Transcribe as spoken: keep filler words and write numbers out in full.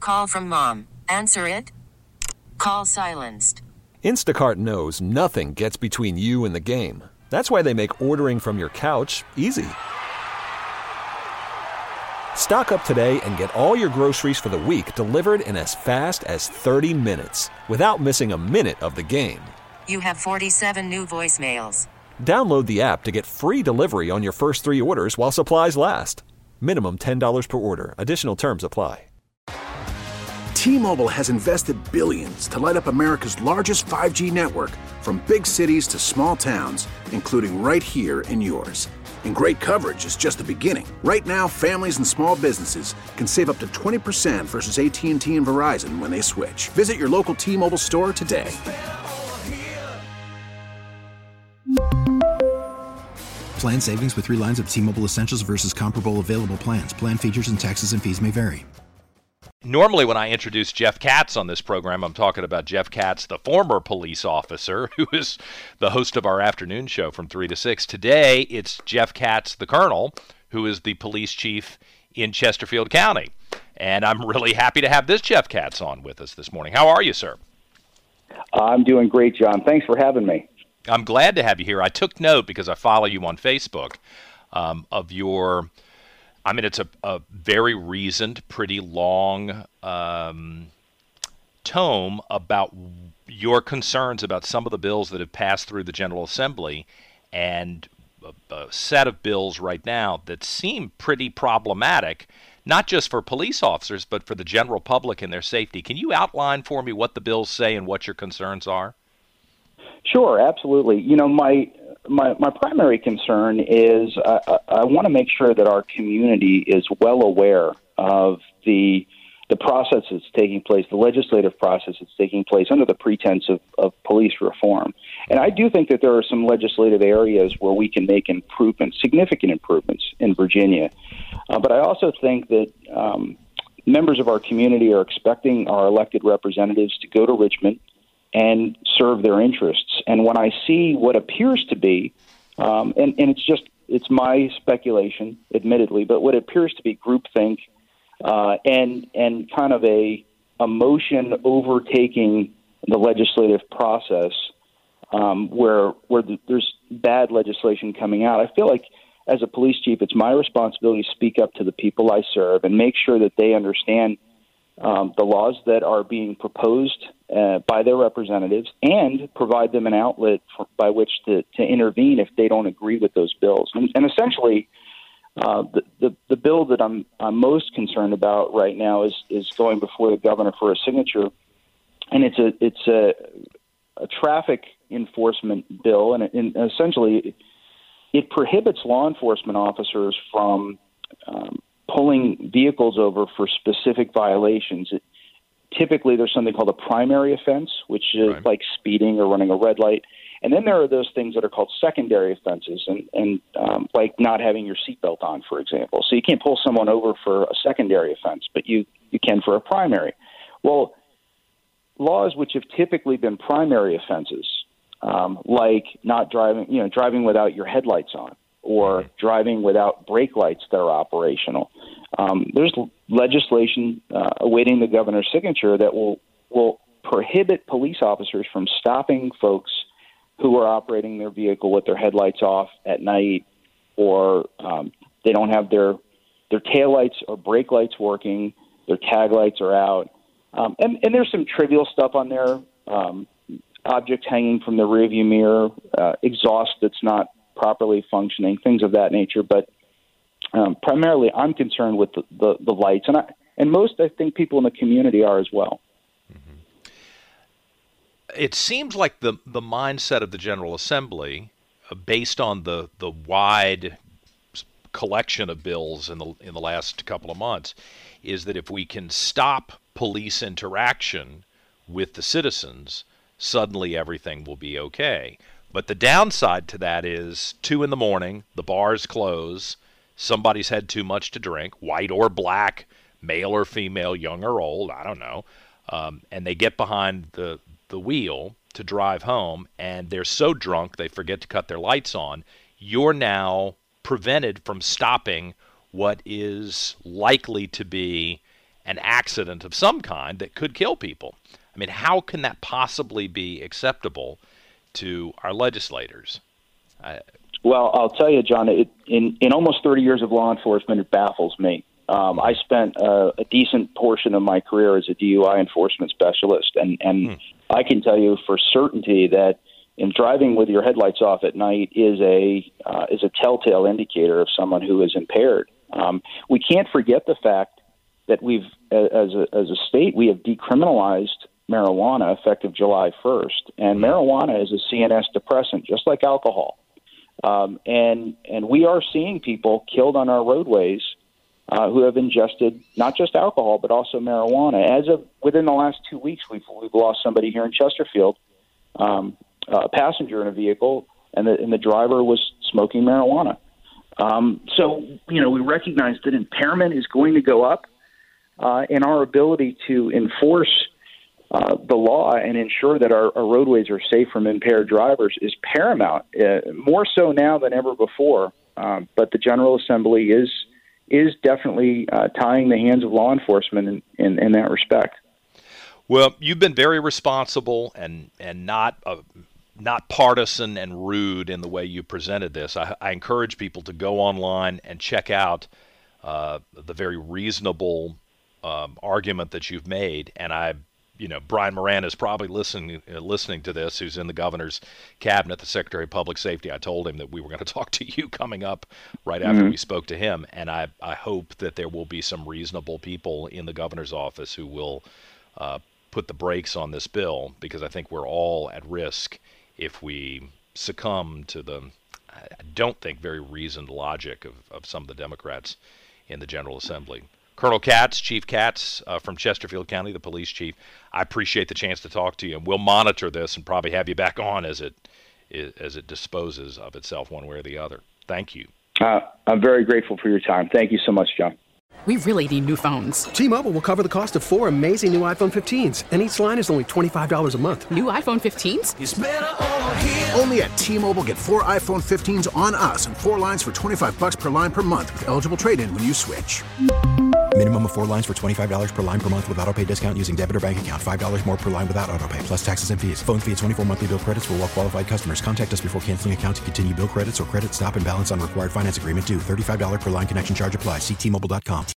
Call from mom. Answer it. Call silenced. Instacart knows nothing gets between you and the game. That's why they make ordering from your couch easy. Stock up today and get all your groceries for the week delivered in as fast as thirty minutes without missing a minute of the game. You have forty-seven new voicemails. Download the app to get free delivery on your first three orders while supplies last. Minimum ten dollars per order. Additional terms apply. T-Mobile has invested billions to light up America's largest five G network, from big cities to small towns, including right here in yours. And great coverage is just the beginning. Right now, families and small businesses can save up to twenty percent versus A T and T and Verizon when they switch. Visit your local T-Mobile store today. Plan savings with three lines of T-Mobile Essentials versus comparable available plans. Plan features and taxes and fees may vary. Normally when I introduce Jeff Katz on this program, I'm talking about Jeff Katz, the former police officer, who is the host of our afternoon show from three to six. Today, it's Jeff Katz, the colonel, who is the police chief in Chesterfield County. And I'm really happy to have this Jeff Katz on with us this morning. How are you, sir? I'm doing great, John. Thanks for having me. I'm glad to have you here. I took note, because I follow you on Facebook, um, of your... I mean, it's a, a very reasoned, pretty long um, tome about your concerns about some of the bills that have passed through the General Assembly, and a, a set of bills right now that seem pretty problematic, not just for police officers, but for the general public and their safety. Can you outline for me what the bills say and what your concerns are? Sure, absolutely. You know, my my, my primary concern is uh, I want to make sure that our community is well aware of the the process that's taking place, the legislative process that's taking place under the pretense of, of police reform. And I do think that there are some legislative areas where we can make improvements, significant improvements in Virginia. Uh, but I also think that um, members of our community are expecting our elected representatives to go to Richmond and serve their interests. And when I see what appears to be, um, and, and it's just, it's my speculation, admittedly, but what appears to be groupthink uh, and and kind of a emotion overtaking the legislative process, um, where where the, there's bad legislation coming out, I feel like as a police chief, it's my responsibility to speak up to the people I serve and make sure that they understand Um, the laws that are being proposed uh, by their representatives, and provide them an outlet for, by which to, to intervene if they don't agree with those bills. And, and essentially, uh, the, the the bill that I'm I'm most concerned about right now is is going before the governor for a signature, and it's a it's a, a traffic enforcement bill, and, it, and essentially it prohibits law enforcement officers from um, pulling vehicles over for specific violations. It, typically, there's something called a primary offense, which is right. like speeding or running a red light. And then there are those things that are called secondary offenses, and, and um, like not having your seatbelt on, for example. So you can't pull someone over for a secondary offense, but you, you can for a primary. Well, laws which have typically been primary offenses, um, like not driving, you know, driving without your headlights on, or driving without brake lights that are operational. Um, there's legislation uh, awaiting the governor's signature that will will prohibit police officers from stopping folks who are operating their vehicle with their headlights off at night, or um, they don't have their their taillights or brake lights working, their tag lights are out. Um, and, and there's some trivial stuff on there, um, objects hanging from the rearview mirror, uh, exhaust that's not properly functioning, things of that nature. But um, primarily, I'm concerned with the, the, the lights, and I, and most, I think, people in the community are as well. Mm-hmm. It seems like the the mindset of the General Assembly, uh, based on the the wide collection of bills in the in the last couple of months, is that if we can stop police interaction with the citizens, suddenly everything will be okay. But the downside to that is two in the morning, the bars close, somebody's had too much to drink, white or black, male or female, young or old, I don't know, um, and they get behind the, the wheel to drive home, and they're so drunk they forget to cut their lights on. You're now prevented from stopping what is likely to be an accident of some kind that could kill people. I mean, how can that possibly be acceptable to our legislators? I, well, I'll tell you, John, it, in, in almost thirty years of law enforcement, it baffles me. Um, I spent uh, a decent portion of my career as a D U I enforcement specialist, and, and hmm. I can tell you for certainty that in driving with your headlights off at night is a uh, is a telltale indicator of someone who is impaired. Um, we can't forget the fact that we've, as a, as a state, we have decriminalized marijuana effective July first, and marijuana is a C N S depressant, just like alcohol. Um, and and we are seeing people killed on our roadways uh, who have ingested not just alcohol but also marijuana. As of within the last two weeks, we've we've lost somebody here in Chesterfield, um, a passenger in a vehicle, and the and the driver was smoking marijuana. Um, so you know we recognize that impairment is going to go up, uh, and our ability to enforce Uh, the law and ensure that our, our roadways are safe from impaired drivers is paramount, uh, more so now than ever before. Um, but the General Assembly is is definitely uh, tying the hands of law enforcement in, in, in that respect. Well, you've been very responsible and and not uh, not partisan and rude in the way you presented this. I, I encourage people to go online and check out uh, the very reasonable um, argument that you've made, and I. You know, Brian Moran is probably listening uh, listening to this, who's in the governor's cabinet, the Secretary of Public Safety. I told him that we were going to talk to you coming up right after mm-hmm. we spoke to him, and I, I hope that there will be some reasonable people in the governor's office who will uh, put the brakes on this bill, because I think we're all at risk if we succumb to the, I don't think, very reasoned logic of, of some of the Democrats in the General Assembly. Colonel Katz, Chief Katz uh, from Chesterfield County, the police chief, I appreciate the chance to talk to you, and we'll monitor this and probably have you back on as it as it disposes of itself one way or the other. Thank you. Uh, I'm very grateful for your time. Thank you so much, John. We really need new phones. T-Mobile will cover the cost of four amazing new iPhone fifteens, and each line is only twenty-five dollars a month. New iPhone fifteens? It's better over here. Only at T-Mobile, get four iPhone fifteens on us and four lines for twenty-five dollars per line per month with eligible trade-in when you switch. Minimum of four lines for twenty-five dollars per line per month with autopay discount using debit or bank account. five dollars more per line without autopay, plus taxes and fees. Phone fee at twenty-four monthly bill credits for well-qualified customers. Contact us before canceling account to continue bill credits or credit stop and balance on required finance agreement due. thirty-five dollars per line connection charge applies. See T Mobile dot com.